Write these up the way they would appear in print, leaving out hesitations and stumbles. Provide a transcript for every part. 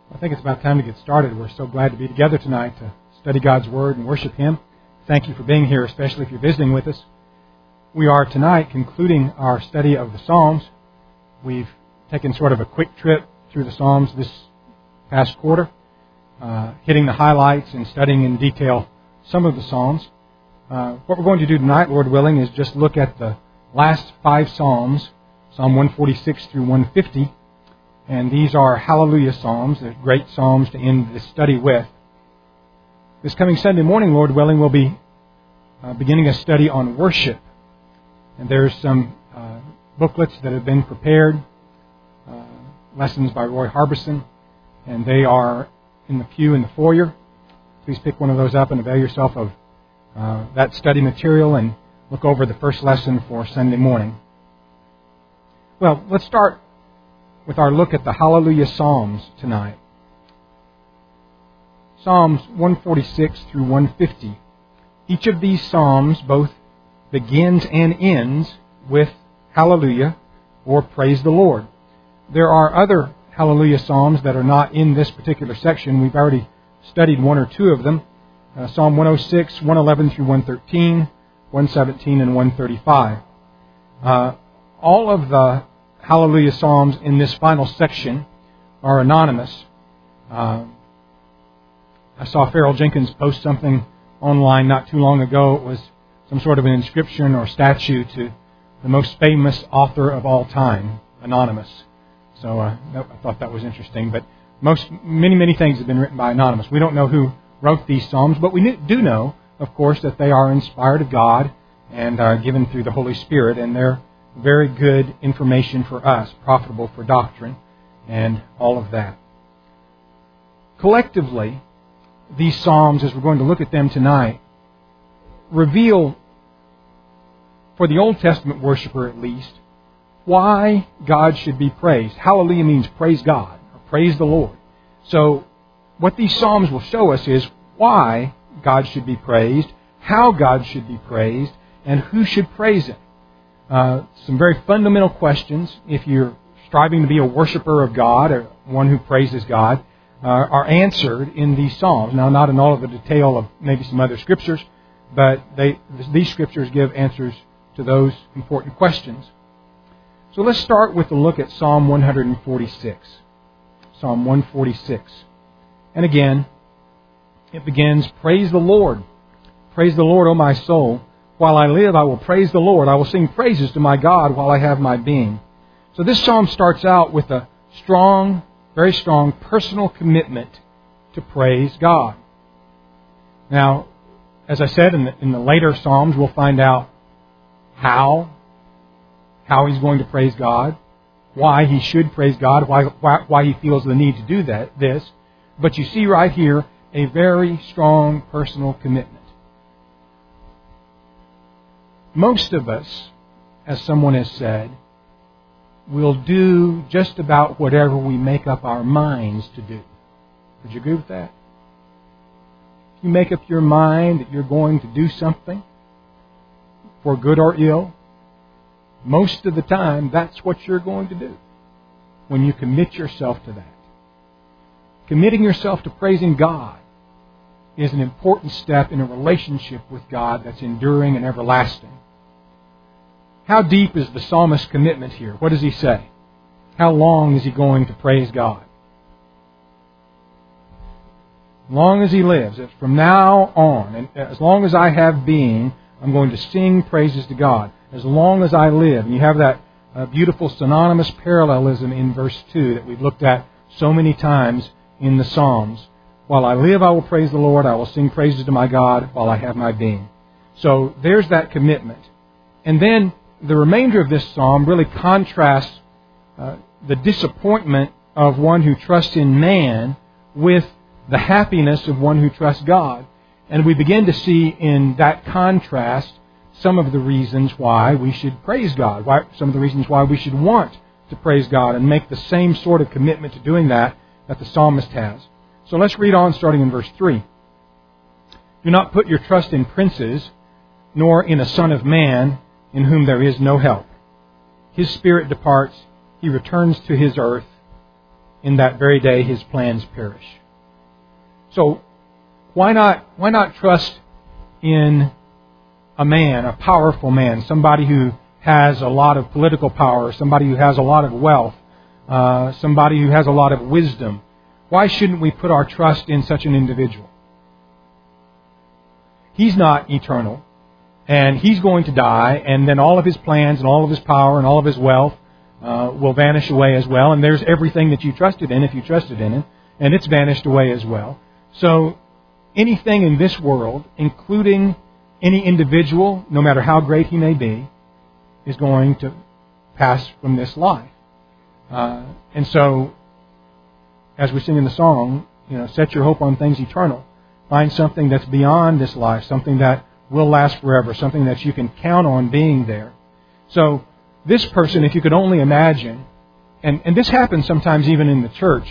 I think it's about time to get started. We're so glad to be together tonight to study God's Word and worship Him. Thank you for being here, especially if you're visiting with us. We are tonight concluding our study of the Psalms. We've taken sort of a quick trip through the Psalms this past quarter, hitting the highlights and studying in detail some of the Psalms. What we're going to do tonight, Lord willing, is just look at the last 5 Psalms, Psalm 146 through 150. And these are hallelujah psalms. They're great psalms to end this study with. This coming Sunday morning, Lord willing, we'll be beginning a study on worship. And there's some booklets that have been prepared, lessons by Roy Harbison, and they are in the pew in the foyer. Please pick one of those up and avail yourself of that study material and look over the first lesson for Sunday morning. Well, let's start with our look at the Hallelujah Psalms tonight. Psalms 146 through 150. Each of these Psalms both begins and ends with Hallelujah or Praise the Lord. There are other Hallelujah Psalms that are not in this particular section. We've already studied one or two of them. Psalm 106, 111 through 113, 117, and 135. All of the Hallelujah Psalms in this final section are anonymous. I saw Farrell Jenkins post something online not too long ago. It was some sort of an inscription or statue to the most famous author of all time, anonymous. So I thought that was interesting. But many things have been written by anonymous. We don't know who wrote these Psalms, but we do know, of course, that they are inspired of God and are given through the Holy Spirit, and they're very good information for us, profitable for doctrine, and all of that. Collectively, these Psalms, as we're going to look at them tonight, reveal, for the Old Testament worshiper at least, why God should be praised. Hallelujah means praise God, or praise the Lord. So, what these Psalms will show us is why God should be praised, how God should be praised, and who should praise Him. Some very fundamental questions, if you're striving to be a worshiper of God or one who praises God, are answered in these Psalms. Now, not in all of the detail of maybe some other scriptures, but these scriptures give answers to those important questions. So let's start with a look at Psalm 146. Psalm 146. And again, it begins, Praise the Lord. Praise the Lord, O my soul. While I live, I will praise the Lord. I will sing praises to my God while I have my being. So this psalm starts out with a strong, very strong personal commitment to praise God. Now, as I said, in the later psalms, we'll find out how he's going to praise God, why he should praise God, why he feels the need to do this. But you see right here a very strong personal commitment. Most of us, as someone has said, will do just about whatever we make up our minds to do. Would you agree with that? If you make up your mind that you're going to do something, for good or ill, most of the time that's what you're going to do when you commit yourself to that. Committing yourself to praising God is an important step in a relationship with God that's enduring and everlasting. How deep is the psalmist's commitment here? What does he say? How long is he going to praise God? As long as he lives, it's from now on, and as long as I have being, I'm going to sing praises to God. As long as I live. And you have that beautiful synonymous parallelism in verse 2 that we've looked at so many times in the Psalms. While I live, I will praise the Lord. I will sing praises to my God while I have my being. So there's that commitment. And then the remainder of this psalm really contrasts the disappointment of one who trusts in man with the happiness of one who trusts God. And we begin to see in that contrast some of the reasons why we should praise God, some of the reasons why we should want to praise God and make the same sort of commitment to doing that the psalmist has. So let's read on starting in verse 3. Do not put your trust in princes, nor in a son of man in whom there is no help. His spirit departs, he returns to his earth. in that very day his plans perish. So why not trust in a man, a powerful man, somebody who has a lot of political power, somebody who has a lot of wealth, somebody who has a lot of wisdom? Why shouldn't we put our trust in such an individual? He's not eternal, and he's going to die, and then all of his plans and all of his power and all of his wealth will vanish away as well, and there's everything that you trusted in, if you trusted in it, and it's vanished away as well. So anything in this world, including any individual, no matter how great he may be, is going to pass from this life. And so, as we sing in the song, set your hope on things eternal. Find something that's beyond this life, something that will last forever, something that you can count on being there. So, this person, if you could only imagine, and this happens sometimes even in the church,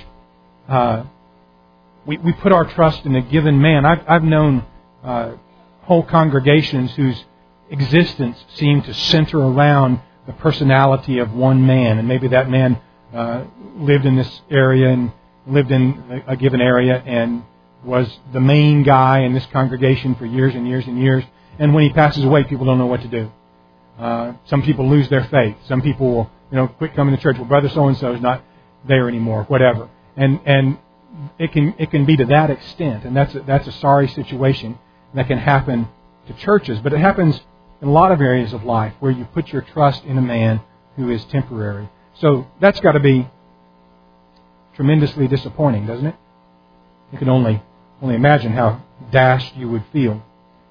we put our trust in a given man. I've known whole congregations whose existence seemed to center around the personality of one man, and maybe that man lived in this area and lived in a given area and was the main guy in this congregation for years and years and years. And when he passes away, people don't know what to do. Some people lose their faith. Some people will, quit coming to church. Well, brother so-and-so is not there anymore, whatever. And it can be to that extent. And that's a sorry situation that can happen to churches. But it happens in a lot of areas of life where you put your trust in a man who is temporary. So that's got to be tremendously disappointing, doesn't it? You can only imagine how dashed you would feel.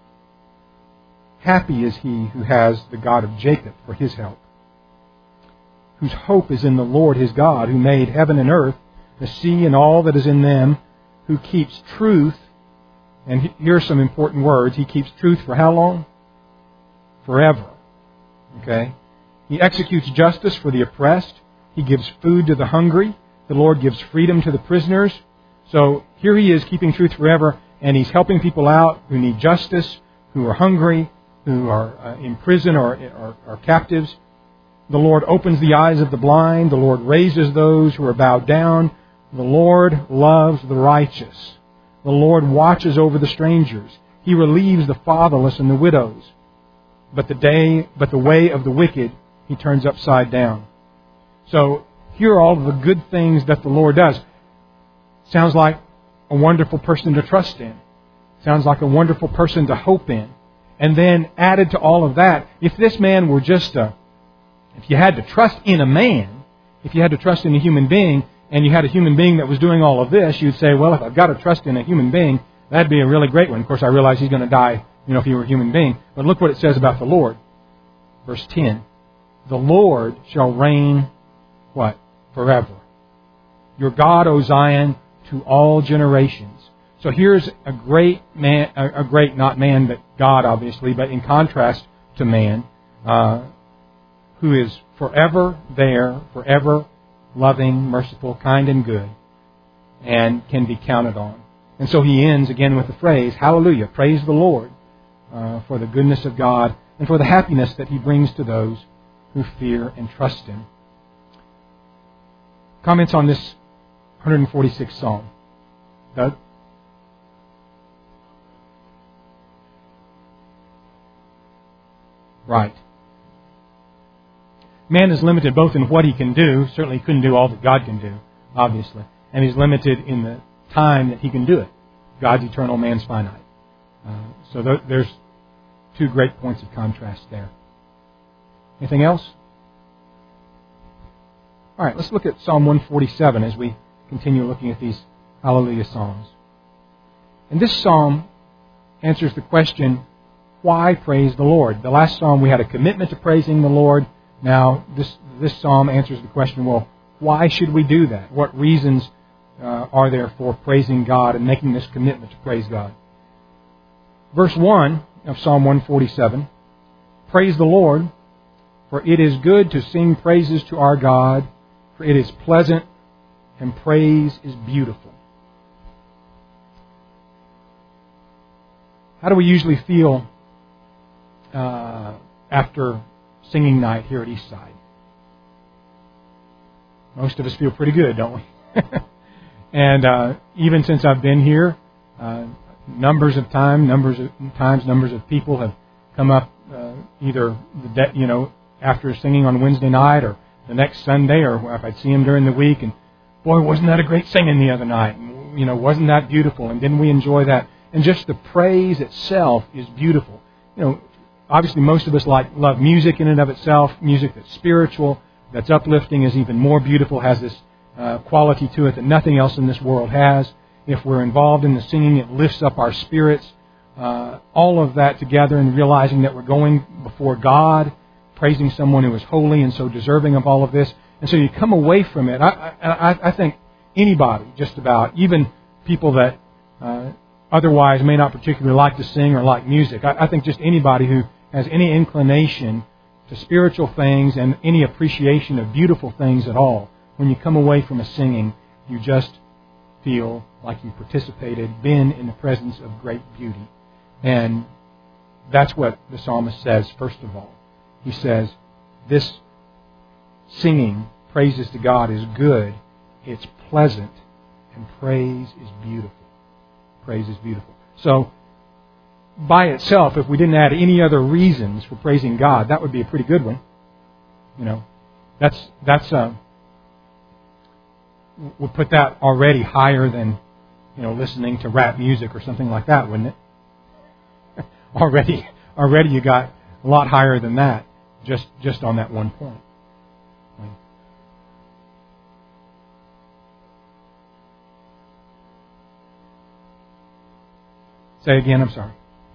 Happy is he who has the God of Jacob for his help, whose hope is in the Lord his God, who made heaven and earth, the sea and all that is in them, who keeps truth. And here are some important words. He keeps truth for how long? Forever. Okay? He executes justice for the oppressed. He gives food to the hungry. The Lord gives freedom to the prisoners. So here he is keeping truth forever, and he's helping people out who need justice, who are hungry, who are in prison or are captives. The Lord opens the eyes of the blind. The Lord raises those who are bowed down. The Lord loves the righteous. The Lord watches over the strangers. He relieves the fatherless and the widows. But the way of the wicked he turns upside down. So here are all of the good things that the Lord does. Sounds like a wonderful person to trust in. Sounds like a wonderful person to hope in. And then added to all of that, if this man were just if you had to trust in a man, if you had to trust in a human being, and you had a human being that was doing all of this, you'd say, well, if I've got to trust in a human being, that'd be a really great one. Of course, I realize he's going to die, if he were a human being. But look what it says about the Lord. Verse 10. The Lord shall reign, what? Forever. Your God, O Zion, to all generations. So here's a great man, not man, but God, obviously, but in contrast to man, who is forever there, forever loving, merciful, kind, and good, and can be counted on. And so he ends again with the phrase, hallelujah, praise the Lord for the goodness of God and for the happiness that he brings to those who fear and trust him. Comments on this 146th Psalm. Doug? Right. Man is limited both in what he can do. Certainly he couldn't do all that God can do, obviously. And he's limited in the time that he can do it. God's eternal, man's finite. So there's two great points of contrast there. Anything else? All right, let's look at Psalm 147 as we continue looking at these Hallelujah Psalms. And this psalm answers the question, why praise the Lord? The last psalm we had a commitment to praising the Lord. Now, this psalm answers the question, well, why should we do that? What reasons are there for praising God and making this commitment to praise God? Verse 1 of Psalm 147, praise the Lord, for it is good to sing praises to our God, for it is pleasant and praise is beautiful. How do we usually feel after singing night here at Eastside? Most of us feel pretty good, don't we? And even since I've been here, numbers of people have come up either after singing on Wednesday night or the next Sunday, or if I'd see them during the week, and boy, wasn't that a great singing the other night? And, wasn't that beautiful? And didn't we enjoy that? And just the praise itself is beautiful. Obviously most of us love music in and of itself. Music that's spiritual, that's uplifting, is even more beautiful, has this quality to it that nothing else in this world has. If we're involved in the singing, it lifts up our spirits. All of that together, and realizing that we're going before God, praising someone who is holy and so deserving of all of this. And so you come away from it. I think anybody, just about, even people that otherwise may not particularly like to sing or like music, I think just anybody who has any inclination to spiritual things and any appreciation of beautiful things at all, when you come away from a singing, you just feel like you participated, been in the presence of great beauty. And that's what the psalmist says, first of all. He says, this singing praises to God is good, it's pleasant, and praise is beautiful. Praise is beautiful. So, by itself, if we didn't add any other reasons for praising God, that would be a pretty good one. We'll put that already higher than, listening to rap music or something like that, wouldn't it? Already you got a lot higher than that, just on that one point. Say again, I'm sorry.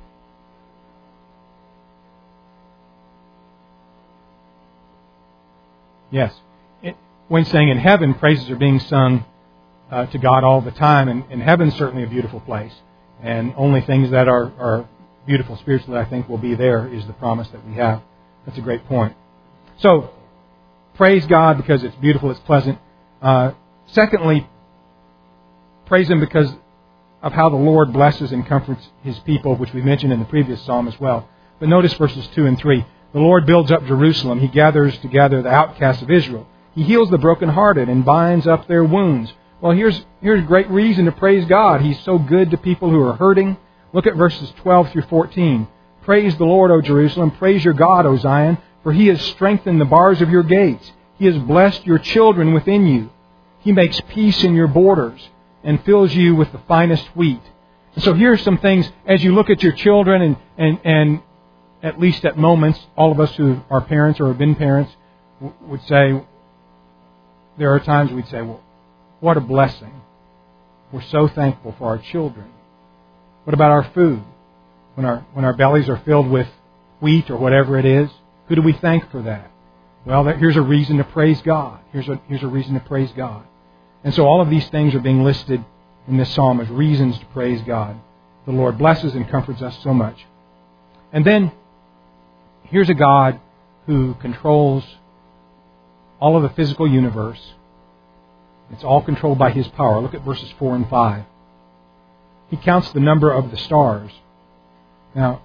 Yes. When saying in heaven, praises are being sung to God all the time, and heaven's certainly a beautiful place. And only things that are beautiful spiritually, I think, will be there, is the promise that we have. That's a great point. So, praise God because it's beautiful, it's pleasant. Secondly, praise Him because of how the Lord blesses and comforts His people, which we mentioned in the previous psalm as well. But notice verses 2 and 3. The Lord builds up Jerusalem. He gathers together the outcasts of Israel. He heals the brokenhearted and binds up their wounds. Well, here's great reason to praise God. He's so good to people who are hurting. Look at verses 12 through 14. Praise the Lord, O Jerusalem. Praise your God, O Zion, for He has strengthened the bars of your gates. He has blessed your children within you. He makes peace in your borders and fills you with the finest wheat. And so here are some things, as you look at your children, and at least at moments, all of us who are parents or have been parents would say, there are times we'd say, well, what a blessing. We're so thankful for our children. What about our food? When our bellies are filled with wheat or whatever it is, who do we thank for that? Well, here's a reason to praise God. Here's a reason to praise God. And so all of these things are being listed in this psalm as reasons to praise God. The Lord blesses and comforts us so much. And then, here's a God who controls all of the physical universe. It's all controlled by His power. Look at verses 4 and 5. He counts the number of the stars. Now,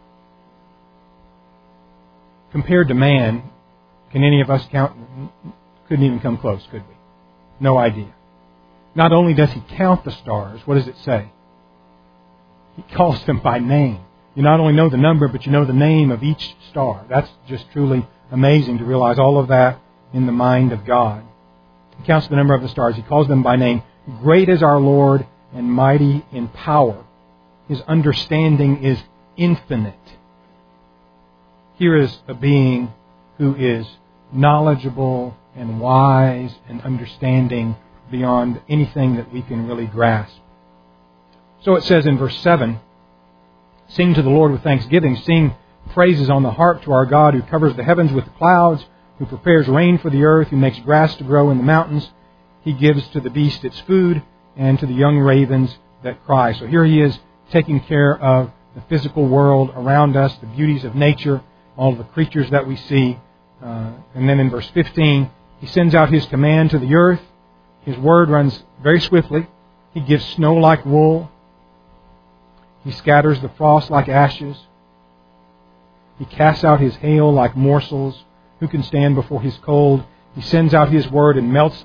compared to man, can any of us count? Couldn't even come close, could we? No idea. Not only does He count the stars, what does it say? He calls them by name. You not only know the number, but you know the name of each star. That's just truly amazing to realize all of that in the mind of God. He counts the number of the stars. He calls them by name. Great is our Lord and mighty in power. His understanding is infinite. Here is a being who is knowledgeable and wise and understanding beyond anything that we can really grasp. So it says in verse 7, sing to the Lord with thanksgiving, sing praises on the harp to our God who covers the heavens with the clouds, who prepares rain for the earth, who makes grass to grow in the mountains. He gives to the beast its food and to the young ravens that cry. So here He is taking care of the physical world around us, the beauties of nature, all of the creatures that we see. And then in verse 15, He sends out His command to the earth. His word runs very swiftly. He gives snow like wool. He scatters the frost like ashes. He casts out His hail like morsels. Who can stand before His cold? He sends out His word and melts them.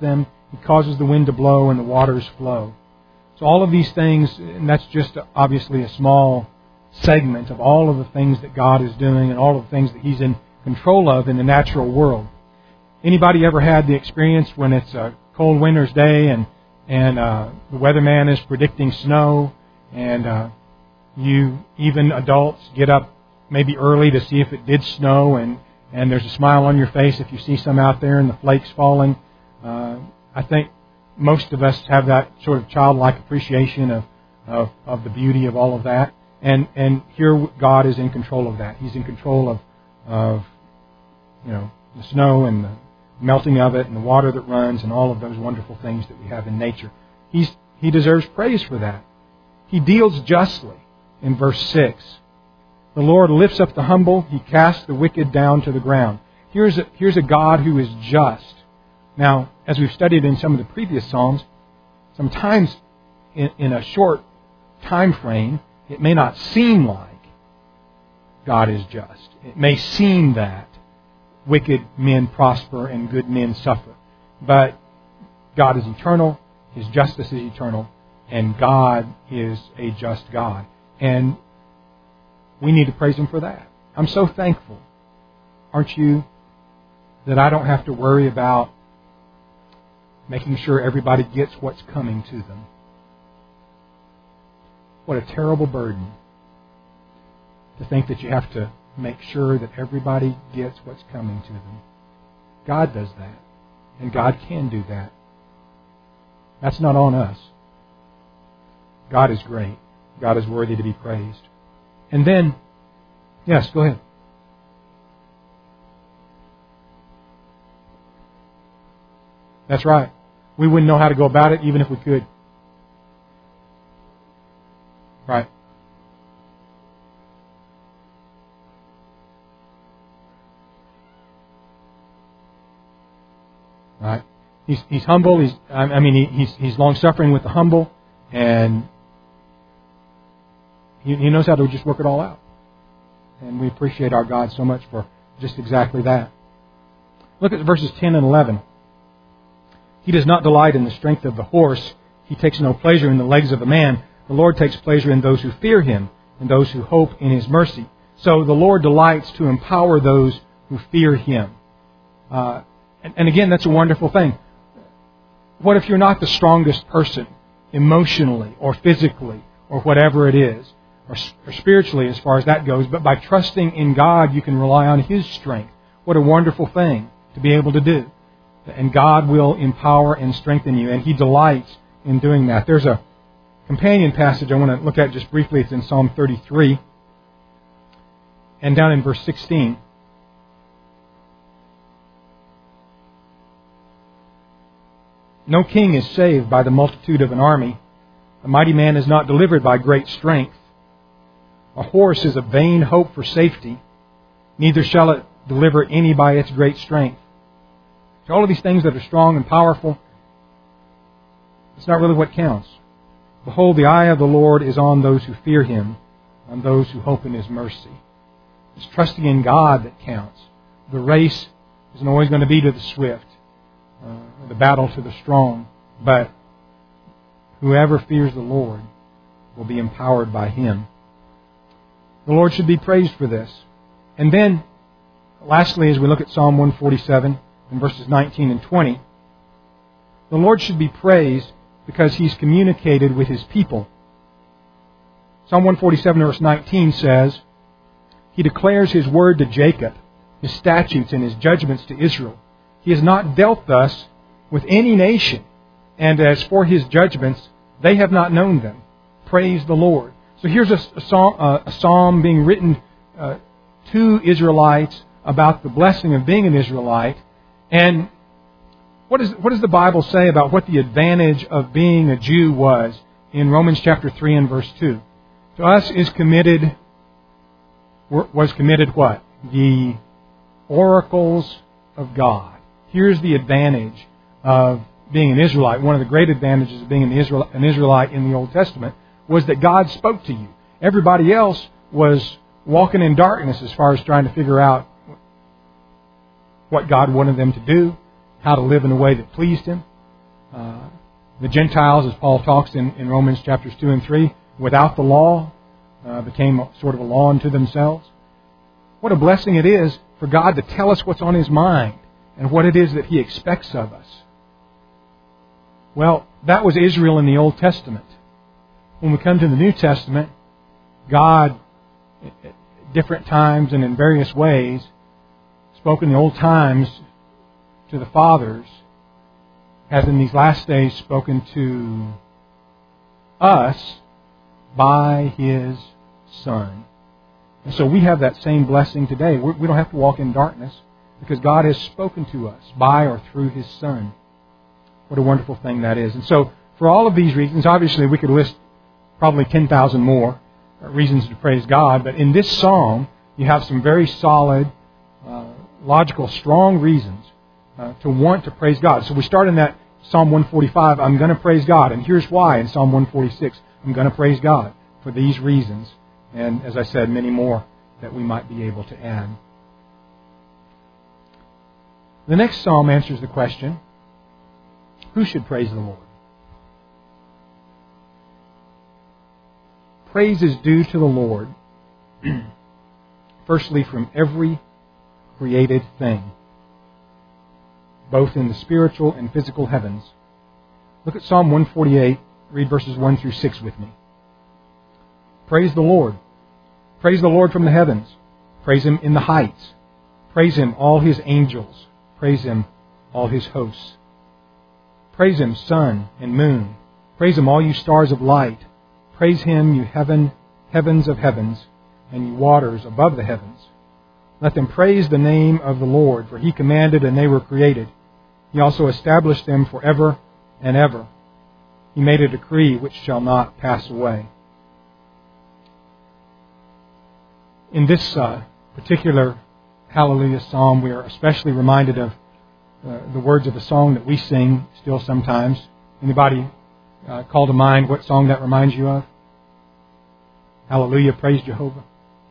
He causes the wind to blow and the waters flow. So all of these things, and that's just obviously a small segment of all of the things that God is doing and all of the things that He's in control of in the natural world. Anybody ever had the experience when it's a cold winter's day and the weatherman is predicting snow, and you, even adults, get up maybe early to see if it did snow, and there's a smile on your face if you see some out there and the flakes falling. I think most of us have that sort of childlike appreciation of the beauty of all of that. And here God is in control of that. He's in control of the snow and the melting of it and the water that runs and all of those wonderful things that we have in nature. He deserves praise for that. He deals justly in verse 6. The Lord lifts up the humble. He casts the wicked down to the ground. Here's a God who is just. Now, as we've studied in some of the previous Psalms, sometimes in a short time frame, it may not seem like God is just. It may seem that wicked men prosper and good men suffer. But God is eternal, His justice is eternal, and God is a just God. And we need to praise Him for that. I'm so thankful, aren't you, that I don't have to worry about making sure everybody gets what's coming to them. What a terrible burden to think that you have to make sure that everybody gets what's coming to them. God does that, and God can do that. That's not on us. God is great. God is worthy to be praised. And then, yes, go ahead. That's right. We wouldn't know how to go about it even if we could. Right. Right. He's humble. He's long suffering with the humble, and he knows how to just work it all out. And we appreciate our God so much for just exactly that. Look at verses 10 and 11. He does not delight in the strength of the horse. He takes no pleasure in the legs of a man. The Lord takes pleasure in those who fear Him and those who hope in His mercy. So the Lord delights to empower those who fear Him. And again, that's a wonderful thing. What if you're not the strongest person emotionally or physically or whatever it is, or spiritually as far as that goes, but by trusting in God you can rely on His strength. What a wonderful thing to be able to do. And God will empower and strengthen you, and He delights in doing that. There's a companion passage I want to look at just briefly. It's in Psalm 33 and down in verse 16. No king is saved by the multitude of an army. A mighty man is not delivered by great strength. A horse is a vain hope for safety. Neither shall it deliver any by its great strength. So all of these things that are strong and powerful, it's not really what counts. Behold, the eye of the Lord is on those who fear Him, on those who hope in His mercy. It's trusting in God that counts. The race isn't always going to be to the swift, the battle to the strong, but whoever fears the Lord will be empowered by Him. The Lord should be praised for this. And then, lastly, as we look at Psalm 147, in verses 19 and 20, the Lord should be praised because He's communicated with His people. Psalm 147 verse 19 says, He declares His word to Jacob, His statutes and His judgments to Israel. He has not dealt thus with any nation, and as for His judgments, they have not known them. Praise the Lord. So here's a psalm being written to Israelites about the blessing of being an Israelite. And what does the Bible say about what the advantage of being a Jew was in Romans chapter 3 and verse 2? To us was committed what? The oracles of God. Here's the advantage of being an Israelite. One of the great advantages of being an Israelite in the Old Testament was that God spoke to you. Everybody else was walking in darkness as far as trying to figure out what God wanted them to do, how to live in a way that pleased Him. The Gentiles, as Paul talks in Romans chapters 2 and 3, without the law, became sort of a law unto themselves. What a blessing it is for God to tell us what's on His mind and what it is that He expects of us. Well, that was Israel in the Old Testament. When we come to the New Testament, God, at different times and in various ways, spoke in the old times to the fathers, has in these last days spoken to us by His Son. And so we have that same blessing today. We don't have to walk in darkness because God has spoken to us by or through His Son. What a wonderful thing that is. And so for all of these reasons, obviously we could list probably 10,000 more reasons to praise God, but in this psalm you have some very solid, logical, strong reasons to want to praise God. So we start in that Psalm 145, I'm going to praise God. And here's why in Psalm 146, I'm going to praise God for these reasons. And as I said, many more that we might be able to add. The next psalm answers the question, who should praise the Lord? Praise is due to the Lord, firstly from every created thing, both in the spiritual and physical heavens. Look at Psalm 148, read verses 1 through 6 with me. Praise the Lord. Praise the Lord from the heavens. Praise Him in the heights. Praise Him, all His angels. Praise Him, all His hosts. Praise Him, sun and moon. Praise Him, all you stars of light. Praise Him, you heavens of heavens, and you waters above the heavens. Let them praise the name of the Lord, for He commanded and they were created. He also established them forever and ever. He made a decree which shall not pass away. In this particular Hallelujah Psalm, we are especially reminded of the words of a song that we sing still sometimes. Anybody call to mind what song that reminds you of? Hallelujah, praise Jehovah.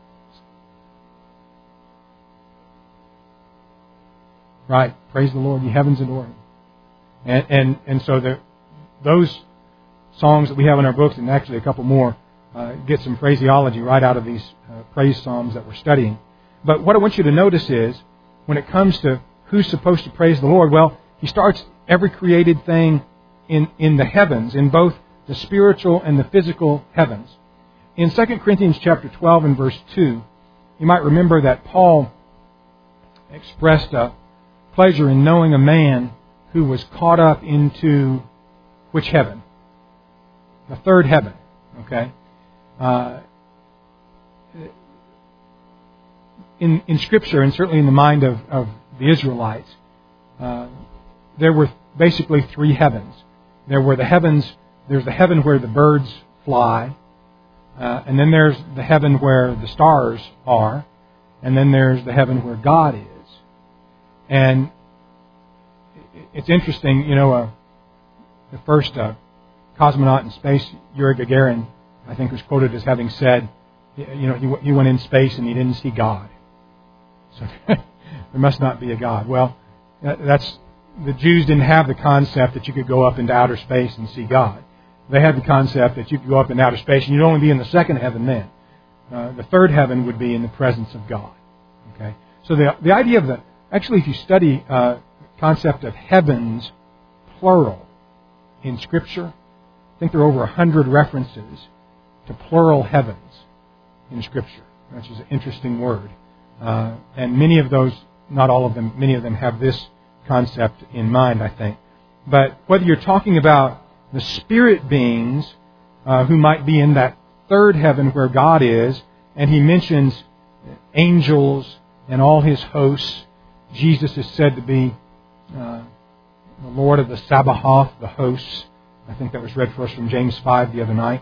Right, praise the Lord, ye heavens adore Him. And so those songs that we have in our books, and actually a couple more, get some phraseology right out of these praise psalms that we're studying. But what I want you to notice is, when it comes to who's supposed to praise the Lord, well, He starts every created thing in the heavens, in both the spiritual and the physical heavens. In 2 Corinthians chapter 12 and verse 2, you might remember that Paul expressed a pleasure in knowing a man who was caught up into which heaven? The third heaven. Okay? In Scripture, and certainly in the mind of the Israelites, there were basically three heavens. There's the heaven where the birds fly, and then there's the heaven where the stars are, and then there's the heaven where God is. And it's interesting, the first cosmonaut in space, Yuri Gagarin, I think was quoted as having said, he went in space and he didn't see God. So there must not be a God. Well, the Jews didn't have the concept that you could go up into outer space and see God. They had the concept that you could go up into outer space and you'd only be in the second heaven then. The third heaven would be in the presence of God. Okay, so the idea of actually, if you study concept of heavens, plural, in Scripture, I think there are over 100 references to plural heavens in Scripture, which is an interesting word. And many of those, not all of them, many of them have this concept in mind, I think. But whether you're talking about the spirit beings who might be in that third heaven where God is, and He mentions angels and all His hosts. Jesus is said to be the Lord of the Sabaoth, the hosts. I think that was read for us from James 5 the other night.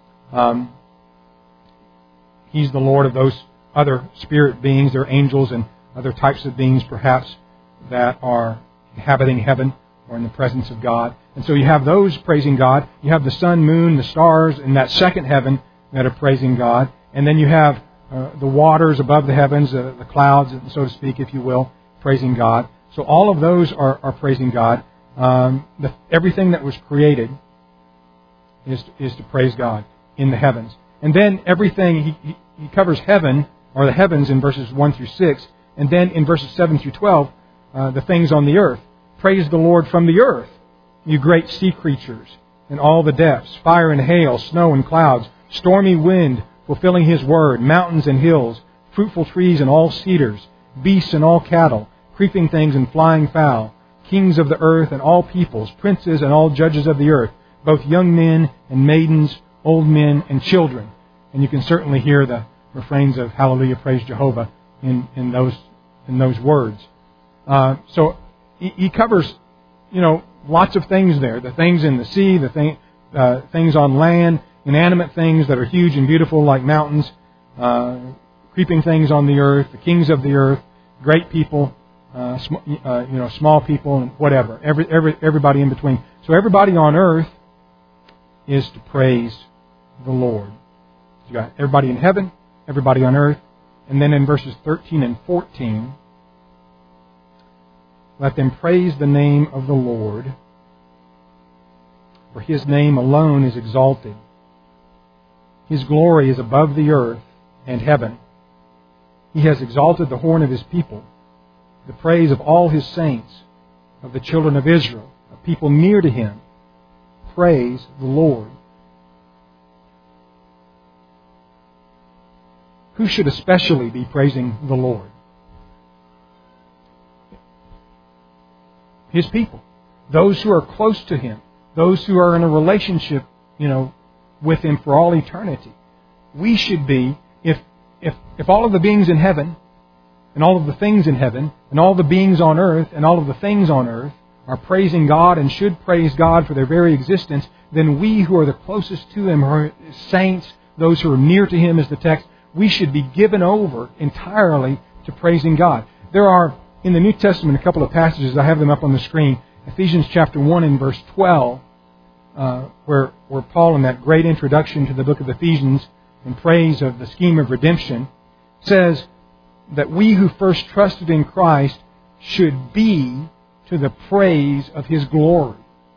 He's the Lord of those other spirit beings. They're angels and other types of beings, perhaps, that are inhabiting heaven or in the presence of God. And so you have those praising God. You have the sun, moon, the stars in that second heaven that are praising God. And then you have the waters above the heavens, the clouds, so to speak, if you will, praising God. So all of those are praising God. Everything that was created is to praise God in the heavens. And then everything, he covers heaven, or the heavens in verses 1 through 6. And then in verses 7 through 12, the things on the earth. Praise the Lord from the earth, you great sea creatures, in all the depths, fire and hail, snow and clouds, stormy wind, fulfilling His word, mountains and hills, fruitful trees and all cedars, beasts and all cattle, creeping things and flying fowl, kings of the earth and all peoples, princes and all judges of the earth, both young men and maidens, old men and children. And you can certainly hear the refrains of Hallelujah, Praise Jehovah in those words. So he covers, lots of things there. The things in the sea, the things on land, inanimate things that are huge and beautiful like mountains, creeping things on the earth, the kings of the earth, great people, small people, and whatever. Everybody in between. So everybody on earth is to praise the Lord. You got everybody in heaven, everybody on earth, and then in verses 13 and 14, let them praise the name of the Lord, for His name alone is exalted. His glory is above the earth and heaven. He has exalted the horn of His people, the praise of all His saints, of the children of Israel, a people near to Him. Praise the Lord. Who should especially be praising the Lord? His people. Those who are close to Him. Those who are in a relationship, with Him for all eternity. We should be, if all of the beings in heaven, and all of the things in heaven, and all the beings on earth, and all of the things on earth are praising God and should praise God for their very existence, then we who are the closest to Him, are saints, those who are near to Him, as the text, we should be given over entirely to praising God. There are, in the New Testament, a couple of passages, I have them up on the screen. Ephesians chapter 1 and verse 12, where Paul, in that great introduction to the book of Ephesians, in praise of the scheme of redemption, says that we who first trusted in Christ should be to the praise of His glory.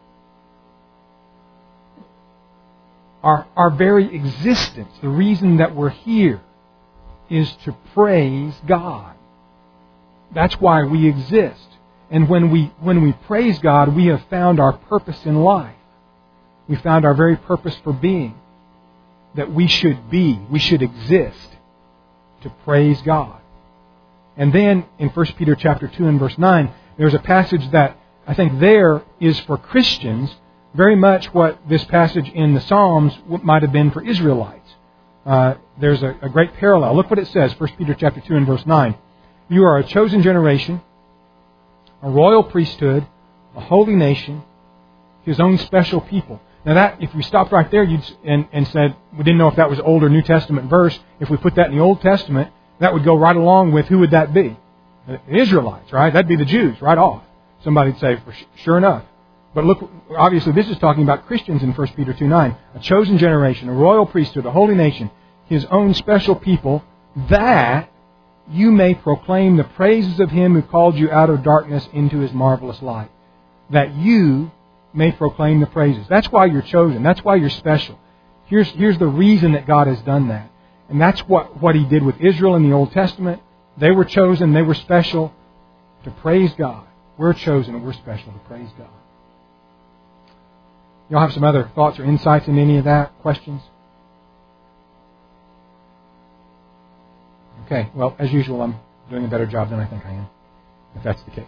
Our very existence, the reason that we're here, is to praise God. That's why we exist. And when we praise God, we have found our purpose in life. We found our very purpose for being. That we should exist to praise God. And then in 1 Peter chapter 2 and verse 9, there's a passage that I think there is for Christians very much what this passage in the Psalms might have been for Israelites. There's a great parallel. Look what it says, 1 Peter chapter 2 and verse 9. You are a chosen generation, a royal priesthood, a holy nation, His own special people. Now that, if we stopped right there and said, we didn't know if that was Old or New Testament verse, if we put that in the Old Testament, that would go right along with who would that be? The Israelites, right? That'd be the Jews, right off. Somebody'd say, sure enough. But look, obviously this is talking about Christians in 1 Peter 2:9. A chosen generation, a royal priesthood, a holy nation, His own special people, that you may proclaim the praises of Him who called you out of darkness into His marvelous light. That you may proclaim the praises. That's why you're chosen. That's why you're special. Here's the reason that God has done that. And that's what He did with Israel in the Old Testament. They were chosen, they were special to praise God. We're chosen and we're special to praise God. Y'all have some other thoughts or insights in any of that? Questions? Okay, well, as usual, I'm doing a better job than I think I am, if that's the case.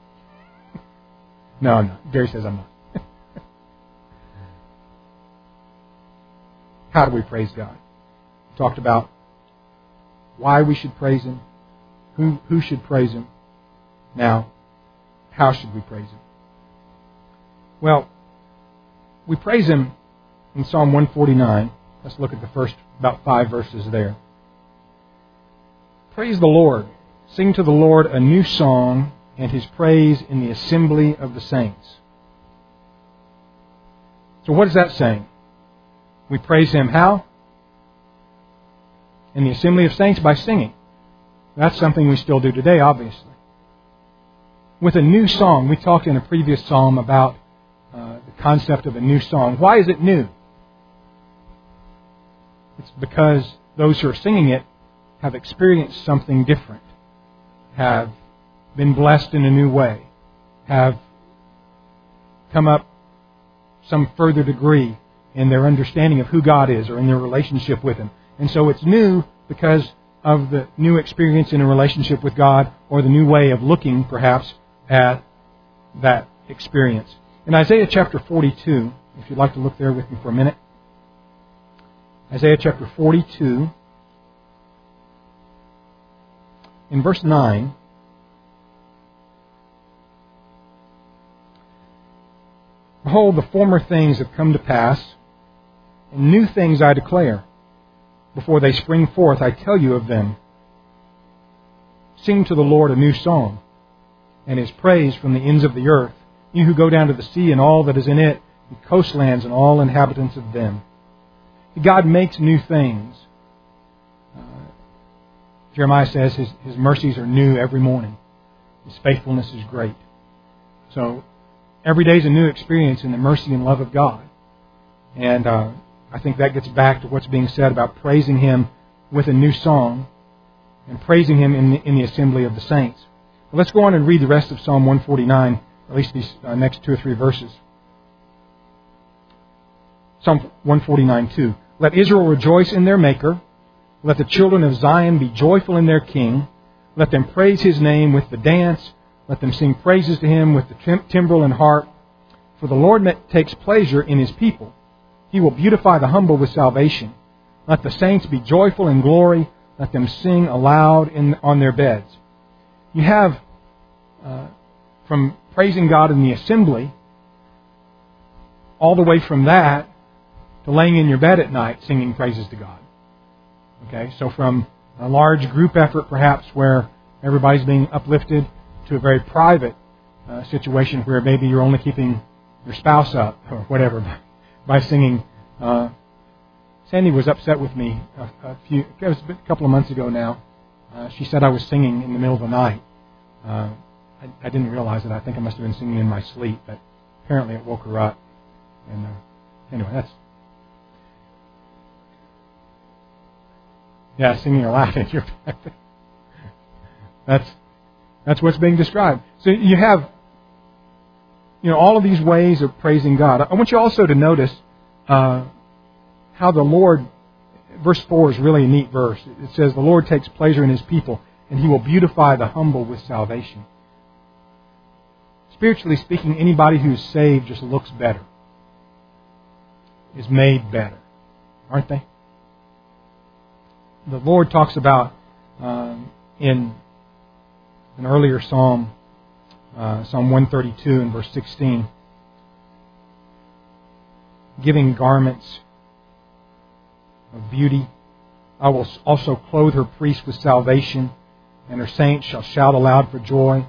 No, I'm not. Gary says I'm not. How do we praise God? We talked about why we should praise Him, who should praise Him. Now, how should we praise Him? Well, we praise Him in Psalm 149. Let's look at the first about 5 verses there. Praise the Lord. Sing to the Lord a new song, and His praise in the assembly of the saints. So what is that saying? We praise Him how? In the assembly of saints by singing. That's something we still do today, obviously. with a new song. We talked in a previous psalm about the concept of a new song. Why is it new? It's because those who are singing it have experienced something different, have been blessed in a new way, have come up some further degree in their understanding of who God is or in their relationship with Him. And so it's new because of the new experience in a relationship with God, or the new way of looking, perhaps, at that experience. In Isaiah chapter 42, if you'd like to look there with me for a minute. Isaiah chapter 42, in verse 9, "Behold, the former things have come to pass, and new things I declare. Before they spring forth, I tell you of them. Sing to the Lord a new song, and His praise from the ends of the earth, you who go down to the sea and all that is in it, the coastlands and all inhabitants of them." God makes new things. Jeremiah says His mercies are new every morning. His faithfulness is great. So every day is a new experience in the mercy and love of God. And I think that gets back to what's being said about praising Him with a new song and praising Him in the assembly of the saints. Well, let's go on and read the rest of Psalm 149, at least these next 2 or 3 verses. Psalm 149:2. "Let Israel rejoice in their Maker. Let the children of Zion be joyful in their King. Let them praise His name with the dance. Let them sing praises to Him with the timbrel and harp. For the Lord takes pleasure in His people. He will beautify the humble with salvation. Let the saints be joyful in glory. Let them sing aloud on their beds." You have, from praising God in the assembly, all the way from that to laying in your bed at night singing praises to God. Okay, so from a large group effort, perhaps, where everybody's being uplifted, to a very private situation where maybe you're only keeping your spouse up or whatever by singing. Sandy was upset with me it was a couple of months ago now. She said I was singing in the middle of the night. I didn't realize it. I think I must have been singing in my sleep, but apparently it woke her up. And anyway, singing aloud in your bed. That's what's being described. So you have, all of these ways of praising God. I want you also to notice how the Lord, verse 4 is really a neat verse. It says, "The Lord takes pleasure in His people, and He will beautify the humble with salvation." Spiritually speaking, anybody who's saved just looks better, is made better, aren't they? The Lord talks about in an earlier psalm, Psalm 132 and verse 16, giving garments of beauty. "I will also clothe her priests with salvation, and her saints shall shout aloud for joy."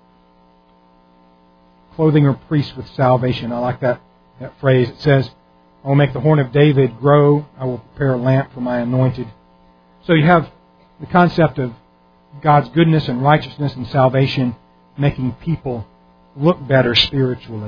Clothing her priests with salvation. I like that phrase. It says, "I will make the horn of David grow. I will prepare a lamp for my anointed." So you have the concept of God's goodness and righteousness and salvation making people look better spiritually.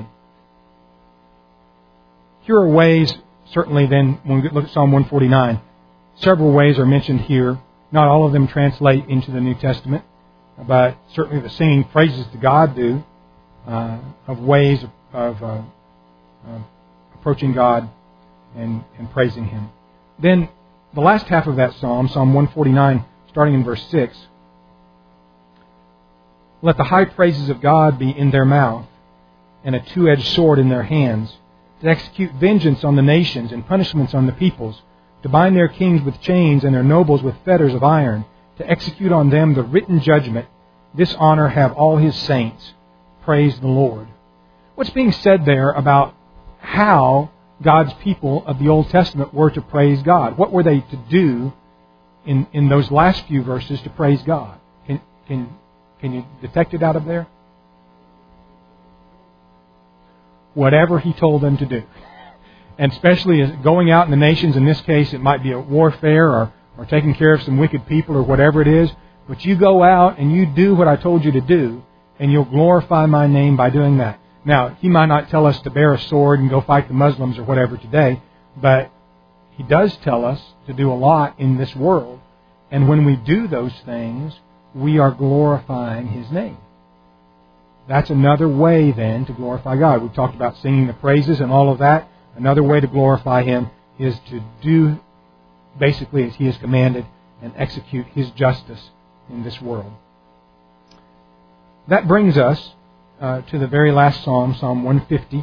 Here are ways, certainly then, when we look at Psalm 149, several ways are mentioned here. Not all of them translate into the New Testament, but certainly the singing praises to God do, of ways of approaching God and praising Him. Then the last half of that psalm, Psalm 149, starting in verse 6, "Let the high praises of God be in their mouth, and a two-edged sword in their hands, to execute vengeance on the nations and punishments on the peoples, to bind their kings with chains and their nobles with fetters of iron, to execute on them the written judgment. This honor have all His saints. Praise the Lord." What's being said there about how God's people of the Old Testament were to praise God? What were they to do in those last few verses to praise God? Can you detect it out of there? Whatever He told them to do. And especially as going out in the nations, in this case it might be a warfare or taking care of some wicked people or whatever it is. But you go out and you do what I told you to do, and you'll glorify my name by doing that. Now, He might not tell us to bear a sword and go fight the Muslims or whatever today, but He does tell us to do a lot in this world. And when we do those things, we are glorifying His name. That's another way, then, to glorify God. We've talked about singing the praises and all of that. Another way to glorify Him is to do basically as He has commanded and execute His justice in this world. That brings us to the very last psalm, Psalm 150.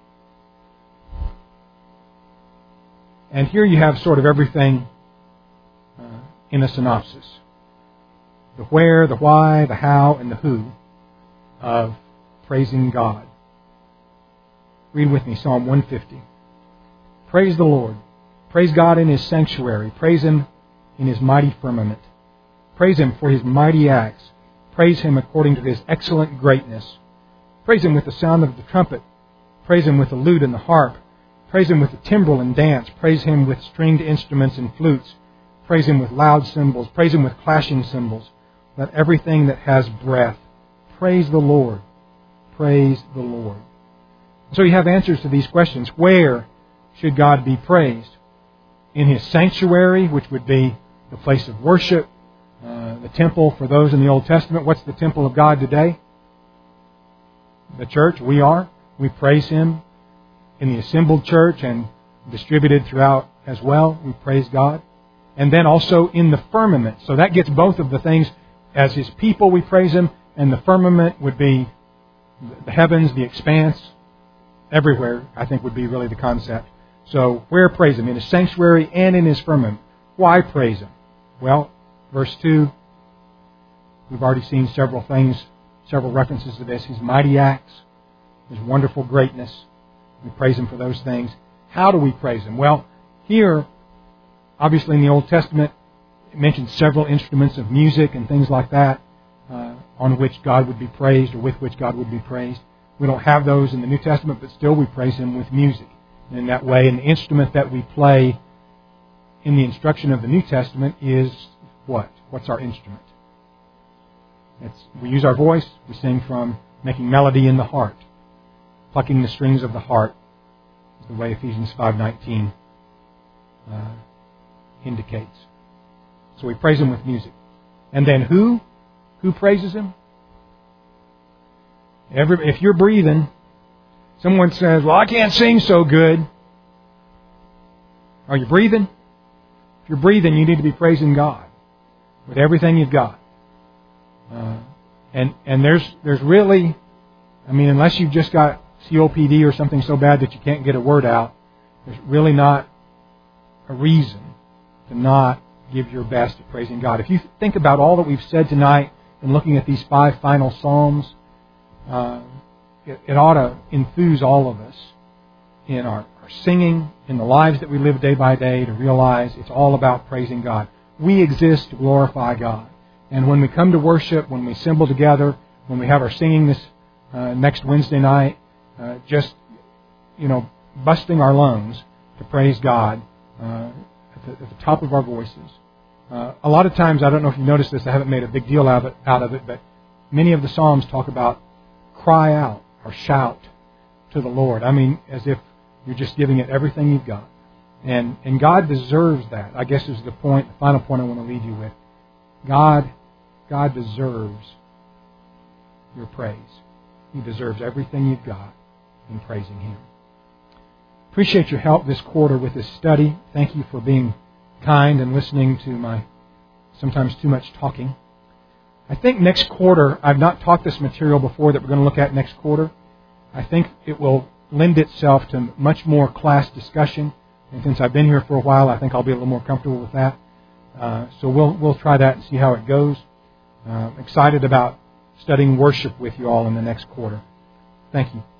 And here you have sort of everything in a synopsis. The where, the why, the how, and the who of praising God. Read with me Psalm 150. Praise the Lord. Praise God in His sanctuary. Praise Him in His mighty firmament. Praise Him for His mighty acts. Praise Him according to His excellent greatness. Praise Him with the sound of the trumpet. Praise Him with the lute and the harp. Praise Him with the timbrel and dance. Praise Him with stringed instruments and flutes. Praise Him with loud cymbals. Praise Him with clashing cymbals. Let everything that has breath praise the Lord. Praise the Lord. So you have answers to these questions. Where should God be praised? In His sanctuary, which would be the place of worship, the temple for those in the Old Testament. What's the temple of God today? The church. We are. We praise Him in the assembled church and distributed throughout as well. We praise God. And then also in the firmament. So that gets both of the things. As His people, we praise Him. And the firmament would be the heavens, the expanse. Everywhere, I think, would be really the concept. So where praise Him? In His sanctuary and in His firmament. Why praise Him? Well, verse 2, we've already seen several things, several references to this. His mighty acts, His wonderful greatness. We praise Him for those things. How do we praise Him? Well, here, obviously in the Old Testament, it mentions several instruments of music and things like that on which God would be praised or with which God would be praised. We don't have those in the New Testament, but still we praise Him with music. And in that way, and the instrument that we play in the instruction of the New Testament is what? What's our instrument? We use our voice. We sing from making melody in the heart. Plucking the strings of the heart is the way Ephesians 5:19 indicates. So we praise Him with music. And then who? Who praises Him? If you're breathing, someone says, well, I can't sing so good. Are you breathing? If you're breathing, you need to be praising God with everything you've got. And there's really, unless you've just got COPD or something so bad that you can't get a word out, there's really not a reason to not give your best at praising God. If you think about all that we've said tonight and looking at these 5 final Psalms, it ought to enthuse all of us in our singing, in the lives that we live day by day, to realize it's all about praising God. We exist to glorify God. And when we come to worship, when we assemble together, when we have our singing this next Wednesday night, just, busting our lungs to praise God at the top of our voices. A lot of times, I don't know if you noticed this, I haven't made a big deal out of it, but many of the Psalms talk about cry out or shout to the Lord. As if you're just giving it everything you've got. And God deserves that, I guess is the final point I want to leave you with. God deserves your praise. He deserves everything you've got in praising Him. Appreciate your help this quarter with this study. Thank you for being kind and listening to my sometimes too much talking. I think next quarter, I've not taught this material before that we're going to look at next quarter. I think it will lend itself to much more class discussion. And since I've been here for a while, I think I'll be a little more comfortable with that. So we'll try that and see how it goes. Excited about studying worship with you all in the next quarter. Thank you.